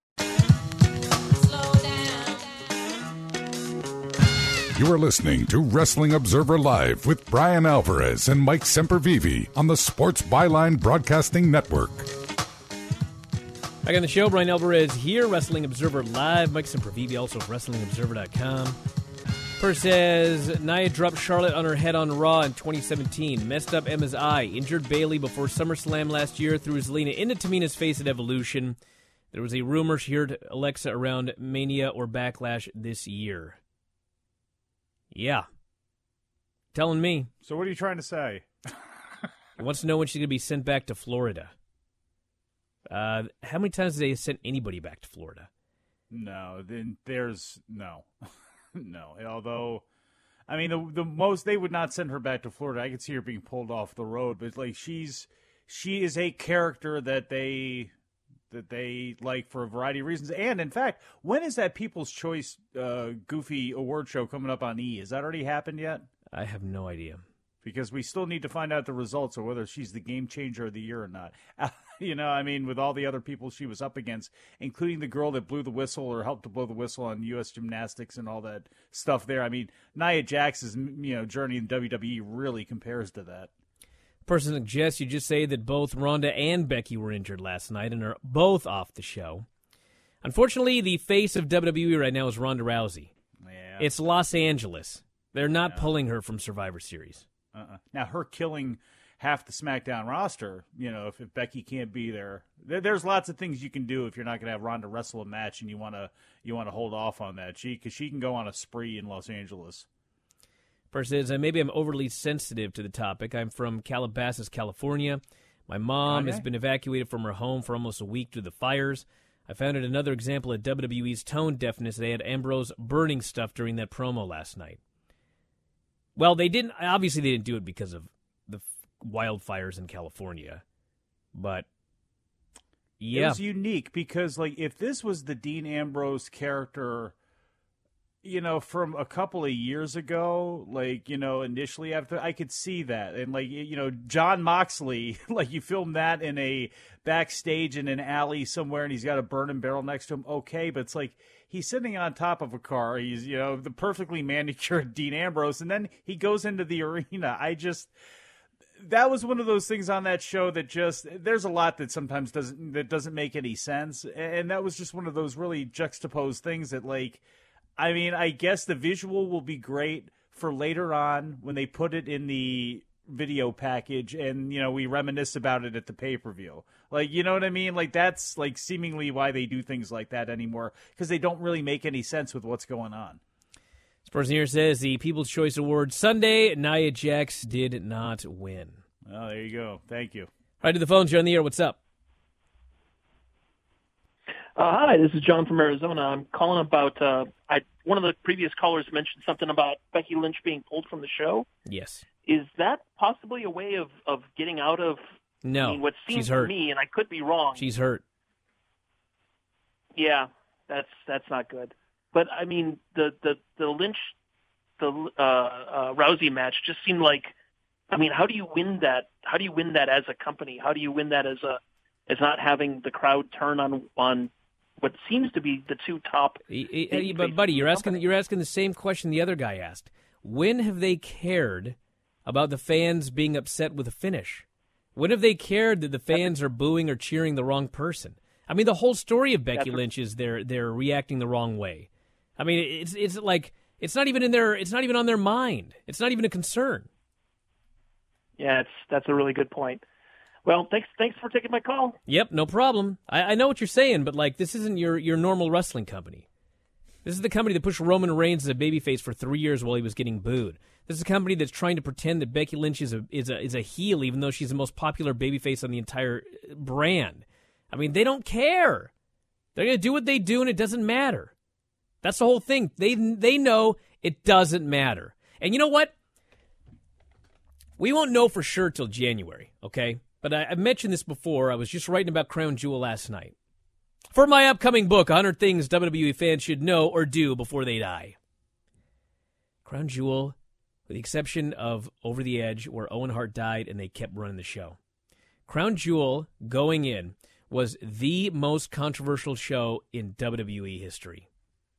You are listening to Wrestling Observer Live with Brian Alvarez and Mike Sempervive on the Sports Byline Broadcasting Network. Back on the show, Brian Alvarez here, Wrestling Observer Live. Mike Sempervive, also of wrestling observer dot com. Per says, Nia dropped Charlotte on her head on Raw in twenty seventeen, messed up Emma's eye, injured Bayley before SummerSlam last year, threw Zelina into Tamina's face at Evolution. There was a rumor she heard Alexa around Mania or Backlash this year. Yeah. Telling me. So what are you trying to say? He wants to know when she's going to be sent back to Florida. Uh, how many times have they sent anybody back to Florida? No, then there's no, no. Although, I mean, the the most they would not send her back to Florida. I could see her being pulled off the road, but like she's she is a character that they that they like for a variety of reasons. And in fact, when is that People's Choice uh, Goofy award show coming up on E? Has that already happened yet? I have no idea. Because we still need to find out the results of whether she's the game changer of the year or not. You know, I mean, with all the other people she was up against, including the girl that blew the whistle or helped to blow the whistle on U S gymnastics and all that stuff there. I mean, Nia Jax's, you know, journey in W W E really compares to that. Person suggests you just say that both Ronda and Becky were injured last night and are both off the show. Unfortunately, the face of W W E right now is Ronda Rousey. Yeah. It's Los Angeles. They're not yeah. pulling her from Survivor Series. Uh-uh. Now, her killing half the SmackDown roster, you know, if, if Becky can't be there, there, there's lots of things you can do if you're not going to have Ronda wrestle a match and you want to you want to hold off on that. She because she can go on a spree in Los Angeles. First is, uh, maybe I'm overly sensitive to the topic. I'm from Calabasas, California. My mom Okay. has been evacuated from her home for almost a week due to the fires. I found it another example of W W E's tone deafness. They had Ambrose burning stuff during that promo last night. Well, they didn't. Obviously, they didn't do it because of the wildfires in California. But, yeah. It was unique because, like, if this was the Dean Ambrose character, you know, from a couple of years ago, like, you know, initially after, I could see that. And, like, you know, John Moxley, like, you film that in a backstage in an alley somewhere and he's got a burning barrel next to him, okay, but it's like, he's sitting on top of a car. He's, you know, the perfectly manicured Dean Ambrose, and then he goes into the arena. I just, that was one of those things on that show that just, there's a lot that sometimes doesn't, that doesn't make any sense. And that was just one of those really juxtaposed things that, like, I mean, I guess the visual will be great for later on when they put it in the video package and, you know, we reminisce about it at the pay-per-view. Like, you know what I mean? Like, that's, like, seemingly why they do things like that anymore, because they don't really make any sense with what's going on. This person here says the People's Choice Award Sunday, Nia Jax did not win. Oh, there you go. Thank you. Right to the phones. You're on the air. What's up? Uh, hi, this is John from Arizona. I'm calling about, uh, I, one of the previous callers mentioned something about Becky Lynch being pulled from the show. Yes. Is that possibly a way of, of getting out of No, I mean, what seems she's hurt. to me, and I could be wrong. She's hurt. Yeah, that's that's not good. But, I mean, the, the, the Lynch, the uh, uh, Rousey match just seemed like, I mean, how do you win that? How do you win that as a company? How do you win that as a as not having the crowd turn on on what seems to be the two top? E- e- but buddy, you're asking you're asking the same question the other guy asked. When have they cared about the fans being upset with a finish? When have they cared that the fans are booing or cheering the wrong person? I mean, the whole story of Becky Lynch is they're they're reacting the wrong way. I mean, it's it's like it's not even in their it's not even on their mind. It's not even a concern. Yeah, it's that's a really good point. Well, thanks thanks for taking my call. Yep, no problem. I, I know what you're saying, but like this isn't your, your normal wrestling company. This is the company that pushed Roman Reigns as a babyface for three years while he was getting booed. This is a company that's trying to pretend that Becky Lynch is a is a is a heel, even though she's the most popular babyface on the entire brand. I mean, they don't care. They're going to do what they do, and it doesn't matter. That's the whole thing. They they know it doesn't matter. And you know what? We won't know for sure till January, okay? But I, I've mentioned this before. I was just writing about Crown Jewel last night. For my upcoming book, one hundred Things W W E Fans Should Know or Do Before They Die. Crown Jewel, with the exception of Over the Edge, where Owen Hart died and they kept running the show. Crown Jewel, going in, was the most controversial show in W W E history.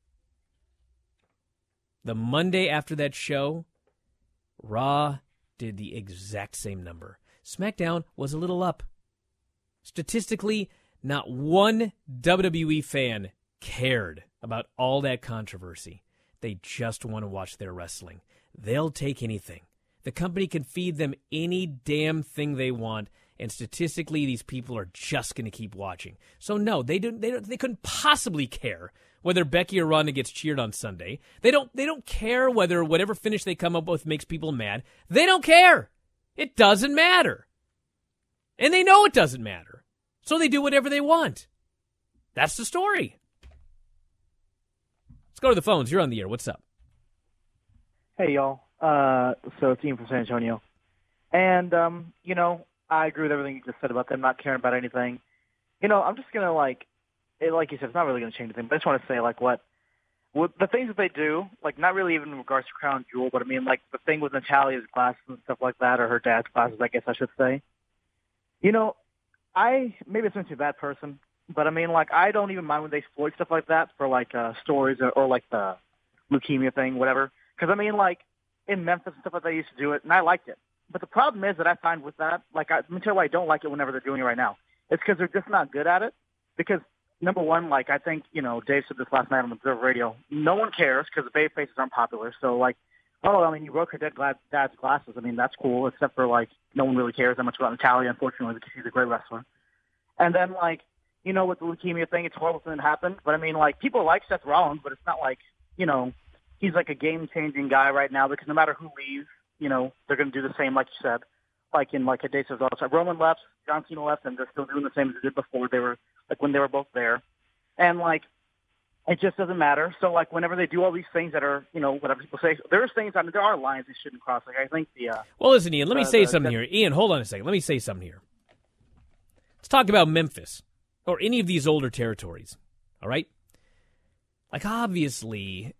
The Monday after that show, Raw did the exact same number. SmackDown was a little up. Statistically, not one W W E fan cared about all that controversy. They just want to watch their wrestling. They'll take anything. The company can feed them any damn thing they want, and statistically, these people are just going to keep watching. So no, they don't. They don't, they couldn't possibly care whether Becky or Ronda gets cheered on Sunday. They don't. They don't care whether whatever finish they come up with makes people mad. They don't care. It doesn't matter, and they know it doesn't matter. So they do whatever they want. That's the story. Let's go to the phones. You're on the air. What's up? Hey, y'all. Uh, so it's Ian from San Antonio. And, um, you know, I agree with everything you just said about them not caring about anything. You know, I'm just going to, like, it, like you said, it's not really going to change anything, but I just want to say, like, what, what the things that they do, like, not really even in regards to Crown Jewel, but I mean, like, the thing with Natalia's glasses and stuff like that, or her dad's glasses, I guess I should say. You know, I, maybe it's makes me a bad person, but I mean, like, I don't even mind when they exploit stuff like that for, like, uh, stories or, or, like, the leukemia thing, whatever. Because, I mean, like, in Memphis and stuff like that, they used to do it, and I liked it. But the problem is that I find with that, like, I, let me tell you why I don't like it whenever they're doing it right now. It's because they're just not good at it. Because, number one, like, I think, you know, Dave said this last night on Observer Radio, no one cares because the baby faces aren't popular. So, like, oh, I mean, you broke her dead glad dad's glasses. I mean, that's cool, except for, like, no one really cares that much about Natalya, unfortunately, because she's a great wrestler. And then, like, you know, with the leukemia thing, it's horrible thing that happened. But, I mean, like, people like Seth Rollins, but it's not like, you know, he's like a game-changing guy right now because no matter who leaves, you know, they're going to do the same, like you said, like in like a day says all the time. Roman left, John Cena left, and they're still doing the same as they did before. They were like when they were both there, and like it just doesn't matter. So like whenever they do all these things that are, you know, whatever people say, there's things. I mean, there are lines they shouldn't cross. Like I think the. Uh, well, listen, Ian. Let me uh, say the, something the, here. Ian, hold on a second. Let me say something here. Let's talk about Memphis or any of these older territories. All right. Like obviously,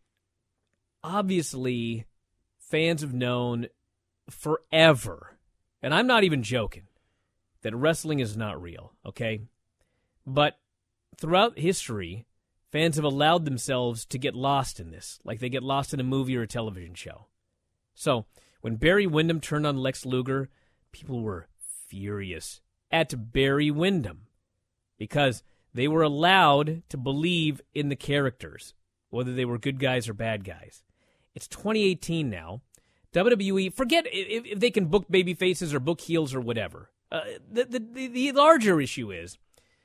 obviously, fans have known forever, and I'm not even joking, that wrestling is not real, okay? But throughout history, fans have allowed themselves to get lost in this, like they get lost in a movie or a television show. So, when Barry Windham turned on Lex Luger, people were furious at Barry Windham because they were allowed to believe in the characters, whether they were good guys or bad guys. It's twenty eighteen now. W W E, forget if, if they can book baby faces or book heels or whatever. Uh, the, the, the larger issue is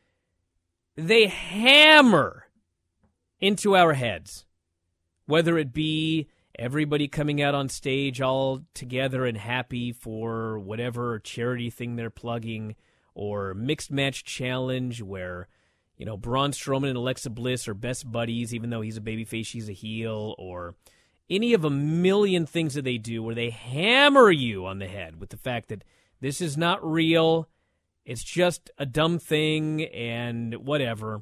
they hammer into our heads, whether it be everybody coming out on stage all together and happy for whatever charity thing they're plugging, or mixed match challenge where, you know, Braun Strowman and Alexa Bliss are best buddies, even though he's a babyface, she's a heel, or any of a million things that they do where they hammer you on the head with the fact that this is not real, it's just a dumb thing, and whatever.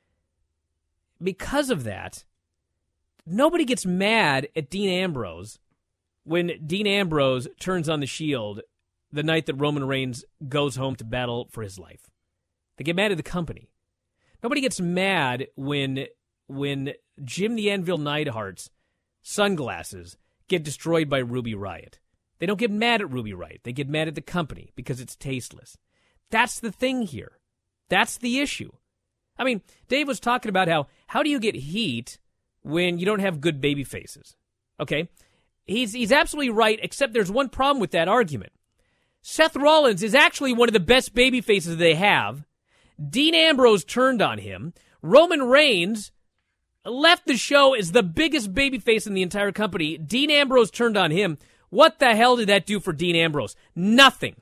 Because of that, nobody gets mad at Dean Ambrose when Dean Ambrose turns on the Shield the night that Roman Reigns goes home to battle for his life. They get mad at the company. Nobody gets mad when when Jim the Anvil Neidhart's sunglasses get destroyed by Ruby Riott. They don't get mad at Ruby Riott. They get mad at the company because it's tasteless. That's the thing here. That's the issue. I mean, Dave was talking about how, how do you get heat when you don't have good baby faces? Okay? He's, he's absolutely right, except there's one problem with that argument. Seth Rollins is actually one of the best baby faces they have. Dean Ambrose turned on him. Roman Reigns left the show as the biggest babyface in the entire company. Dean Ambrose turned on him. What the hell did that do for Dean Ambrose? Nothing.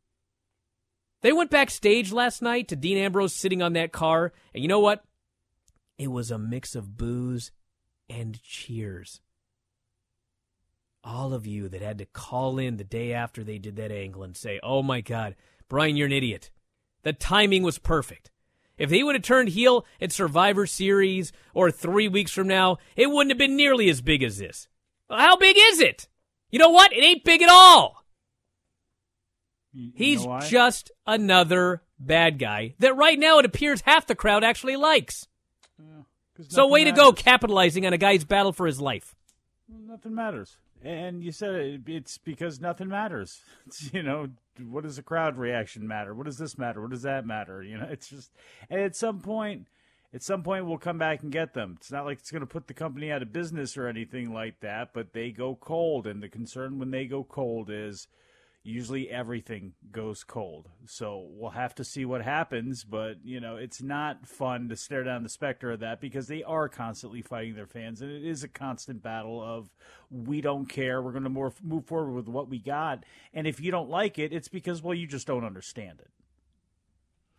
They went backstage last night to Dean Ambrose sitting on that car, and you know what? It was a mix of boos and cheers. All of you that had to call in the day after they did that angle and say, oh my God, Brian, you're an idiot. The timing was perfect. If he would have turned heel at Survivor Series or three weeks from now, it wouldn't have been nearly as big as this. Well, how big is it? You know what? It ain't big at all. You, He's you know just another bad guy that right now it appears half the crowd actually likes. Yeah, so way matters. to go capitalizing on a guy's battle for his life. Nothing matters. And you said it, it's because nothing matters. It's, you know, what does the crowd reaction matter? What does this matter? What does that matter? You know, it's just, and at some point, at some point we'll come back and get them. It's not like it's going to put the company out of business or anything like that, but they go cold. And the concern when they go cold is usually everything goes cold. So we'll have to see what happens, but, you know, it's not fun to stare down the specter of that because they are constantly fighting their fans, and it is a constant battle of we don't care, we're going to more move forward with what we got, and if you don't like it, it's because, well, you just don't understand it.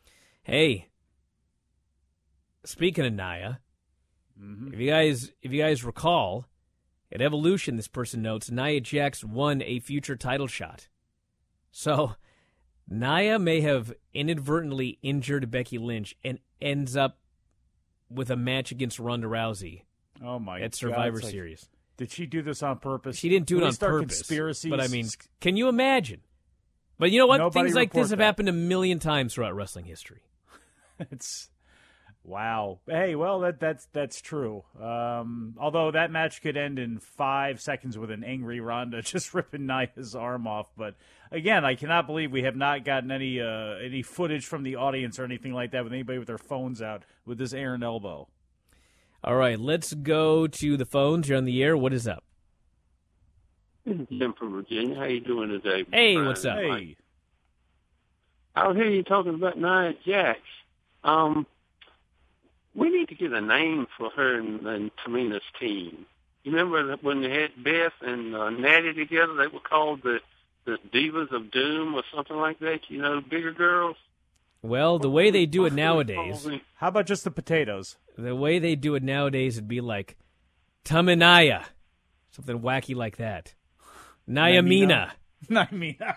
Hey, speaking of Nia, mm-hmm. if you guys if you guys recall, at Evolution, this person notes, Nia Jax won a future title shot. So, Nia may have inadvertently injured Becky Lynch and ends up with a match against Ronda Rousey. Oh my at Survivor God, like, Series. Did she do this on purpose? She didn't do Can it we on start purpose. Conspiracies? But I mean, can you imagine? But you know what? Nobody Things like this report have that. happened a million times throughout wrestling history. It's wow. Hey, well that that's that's true. Um, although that match could end in five seconds with an angry Ronda just ripping Nia's arm off. But again, I cannot believe we have not gotten any uh, any footage from the audience or anything like that with anybody with their phones out with this Aaron elbow. All right, let's go to the phones. You're on the air. What is up? Jim from Virginia. How you doing today? Hey, Brian? what's up? Hey. I was hearing you talking about Nia Jax. Um, we need to get a name for her and, and Tamina's team. You remember when they had Beth and uh, Natty together? They were called the the Divas of Doom or something like that. You know, bigger girls. Well, the way they do it nowadays. How about just the potatoes? The way they do it nowadays would be like Taminaya. Something wacky like that. Nyamina. Nyamina.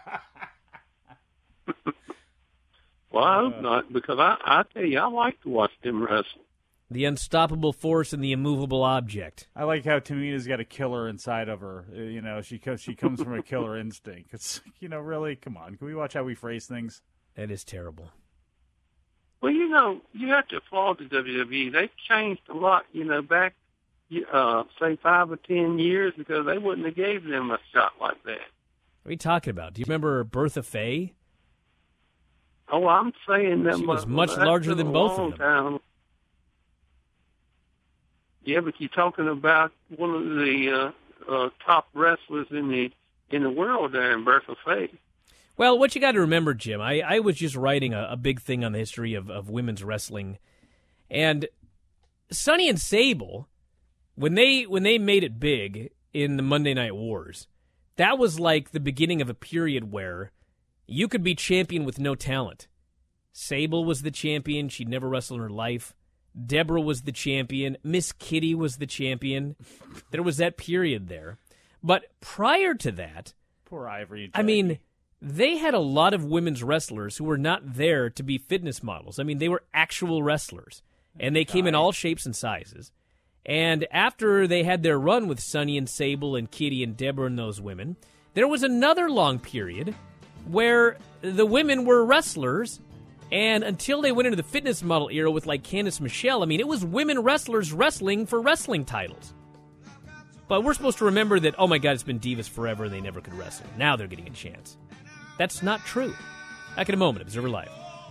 Well, I hope not, because I, I tell you, I like to watch them wrestle. The unstoppable force and the immovable object. I like how Tamina's got a killer inside of her. Uh, You know, she co- she comes from a killer instinct. It's, you know, really, come on. Can we watch how we phrase things? That is terrible. Well, you know, you have to applaud the W W E. They've changed a lot, you know, back, uh, say, five or ten years ago. They wouldn't have gave them a shot like that. What are you talking about? Do you remember Bertha Faye? Oh, I'm saying that She was but- much well, that's larger been than a both of long them. time. Yeah, but you're talking about one of the uh, uh, top wrestlers in the in the world there, in Bertha Faye. Well, what you got to remember, Jim, I, I was just writing a, a big thing on the history of, of women's wrestling, and Sonny and Sable, when they when they made it big in the Monday Night Wars, that was like the beginning of a period where you could be champion with no talent. Sable was the champion. She'd never wrestled in her life. Deborah was the champion. Miss Kitty was the champion. There was that period there. But prior to that, Poor Ivory. and I mean, they had a lot of women's wrestlers who were not there to be fitness models. I mean, they were actual wrestlers, and they came in all shapes and sizes. And after they had their run with Sonny and Sable and Kitty and Deborah and those women, there was another long period where the women were wrestlers, and until they went into the fitness model era with, like, Candice Michelle, I mean, it was women wrestlers wrestling for wrestling titles. But we're supposed to remember that, oh my God, it's been divas forever and they never could wrestle. Now they're getting a chance. That's not true. Back in a moment, Observer Live.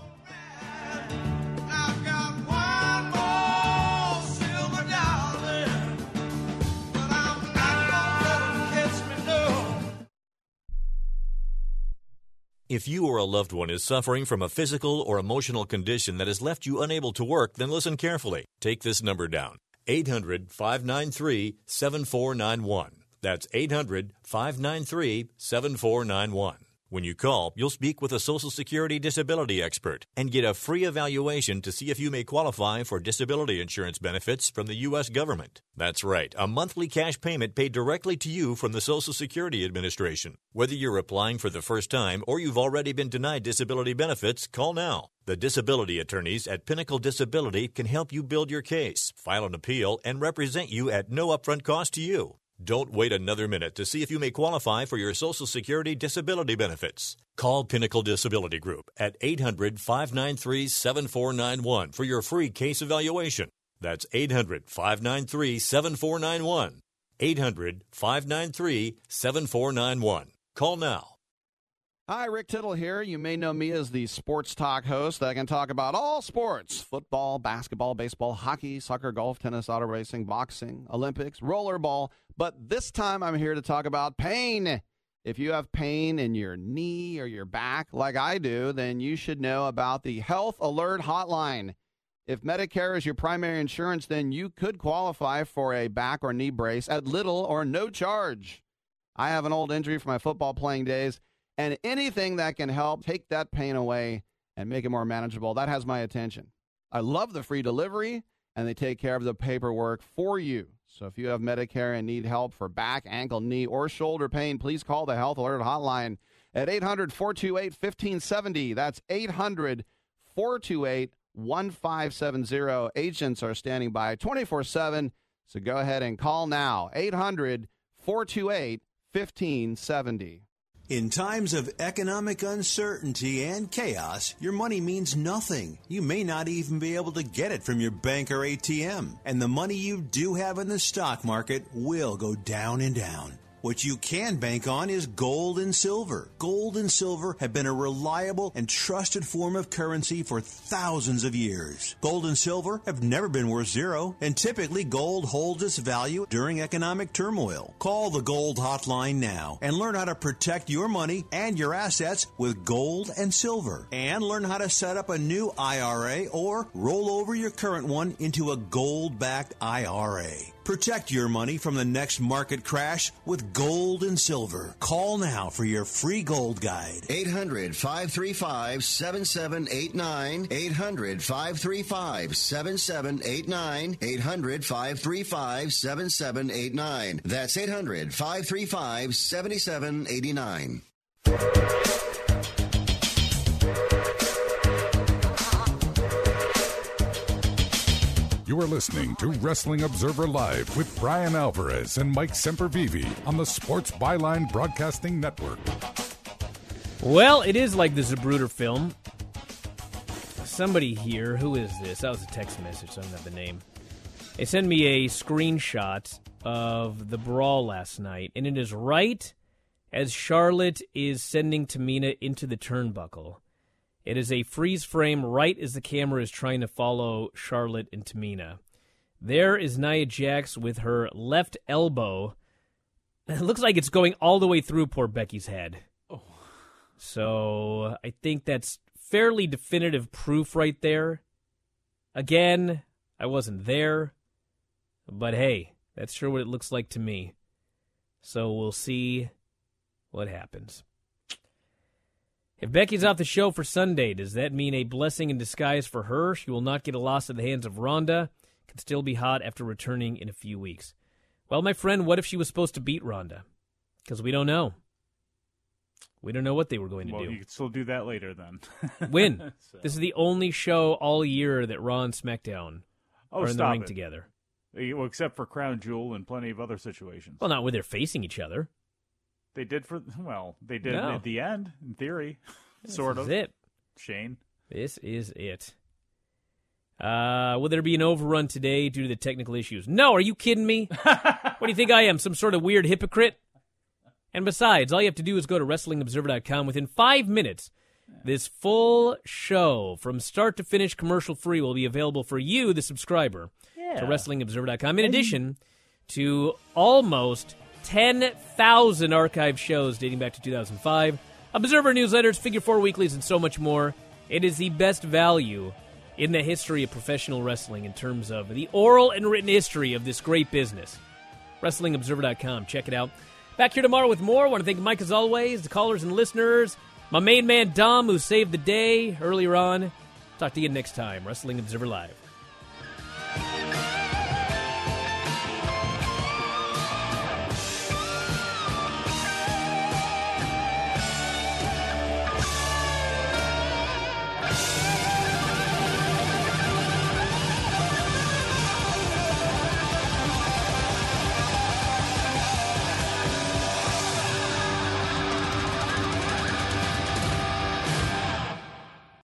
If you or a loved one is suffering from a physical or emotional condition that has left you unable to work, then listen carefully. Take this number down, eight hundred, five nine three, seven four nine one. That's eight hundred, five nine three, seven four nine one. When you call, you'll speak with a Social Security disability expert and get a free evaluation to see if you may qualify for disability insurance benefits from the U S government. That's right, a monthly cash payment paid directly to you from the Social Security Administration. Whether you're applying for the first time or you've already been denied disability benefits, call now. The disability attorneys at Pinnacle Disability can help you build your case, file an appeal, and represent you at no upfront cost to you. Don't wait another minute to see if you may qualify for your Social Security disability benefits. Call Pinnacle Disability Group at eight hundred, five nine three, seven four nine one for your free case evaluation. That's eight hundred, five nine three, seven four nine one. eight hundred, five nine three, seven four nine one. Call now. Hi, Rick Tittle here. You may know me as the sports talk host that can talk about all sports: football, basketball, baseball, hockey, soccer, golf, tennis, auto racing, boxing, Olympics, rollerball. But this time I'm here to talk about pain. If you have pain in your knee or your back like I do, then you should know about the Health Alert Hotline. If Medicare is your primary insurance, then you could qualify for a back or knee brace at little or no charge. I have an old injury from my football playing days, and anything that can help take that pain away and make it more manageable. That has my attention. I love the free delivery, and they take care of the paperwork for you. So if you have Medicare and need help for back, ankle, knee, or shoulder pain, please call the Health Alert Hotline at eight hundred, four two eight, one five seven zero. That's eight hundred, four two eight, one five seven zero. Agents are standing by twenty-four seven, so go ahead and call now. eight hundred, four two eight, one five seven zero. In times of economic uncertainty and chaos, your money means nothing. You may not even be able to get it from your bank or A T M. And the money you do have in the stock market will go down and down. What you can bank on is gold and silver. Gold and silver have been a reliable and trusted form of currency for thousands of years. Gold and silver have never been worth zero, and typically gold holds its value during economic turmoil. Call the Gold Hotline now and learn how to protect your money and your assets with gold and silver. And learn how to set up a new I R A or roll over your current one into a gold-backed I R A. Protect your money from the next market crash with gold and silver. Call now for your free gold guide. eight hundred, five three five, seven seven eight nine. eight hundred, five three five, seven seven eight nine. eight hundred, five three five, seven seven eight nine. That's eight hundred, five three five, seven seven eight nine. You are listening to Wrestling Observer Live with Brian Alvarez and Mike Sempervive on the Sports Byline Broadcasting Network. Well, it is like the Zapruder film. Somebody here, who is this? That was a text message, so I don't have the name. They sent me a screenshot of the brawl last night, and it is right as Charlotte is sending Tamina into the turnbuckle. It is a freeze frame right as the camera is trying to follow Charlotte and Tamina. There is Nia Jax with her left elbow. It looks like it's going all the way through poor Becky's head. Oh. So I think that's fairly definitive proof right there. Again, I wasn't there. But hey, that's sure what it looks like to me. So we'll see what happens. If Becky's off the show for Sunday, does that mean a blessing in disguise for her? She will not get a loss at the hands of Ronda. Can still be hot after returning in a few weeks. Well, my friend, what if she was supposed to beat Ronda? Because we don't know. We don't know what they were going to well, do. Well, you could still do that later then. When? so. This is the only show all year that Raw and SmackDown oh, are in the ring it. together. Well, except for Crown Jewel and plenty of other situations. Well, not when they're facing each other. They did for, well, they did no. at the end, in theory. This sort is of. it. Shane. This is it. Uh, will there be an overrun today due to the technical issues? No, are you kidding me? What do you think I am, some sort of weird hypocrite? And besides, all you have to do is go to Wrestling Observer dot com. Within five minutes, this full show, from start to finish commercial-free, will be available for you, the subscriber, yeah. to Wrestling Observer dot com. In addition to almost ten thousand archive shows dating back to two thousand five, Observer newsletters, Figure Four weeklies, and so much more. It is the best value in the history of professional wrestling in terms of the oral and written history of this great business. Wrestling Observer dot com. Check it out. Back here tomorrow with more. I want to thank Mike, as always, the callers and listeners, my main man, Dom, who saved the day earlier on. Talk to you next time. Wrestling Observer Live.